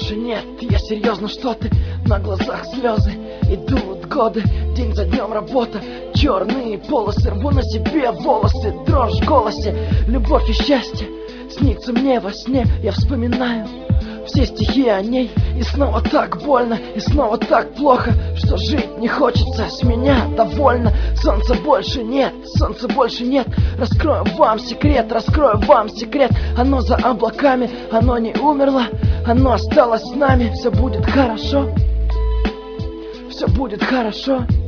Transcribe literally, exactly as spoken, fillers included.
больше нет. Я серьезно, что ты? На глазах слезы, идут годы, день за днем работа. Черные полосы, рву на себе волосы, дрожь в голосе. Любовь и счастье снится мне во сне. Я вспоминаю все стихи о ней, и снова так больно, и снова так плохо, что жить не хочется, с меня довольно. Солнца больше нет, солнца больше нет. Раскрою вам секрет, раскрою вам секрет. Оно за облаками, оно не умерло, оно осталось с нами. Все будет хорошо, все будет хорошо.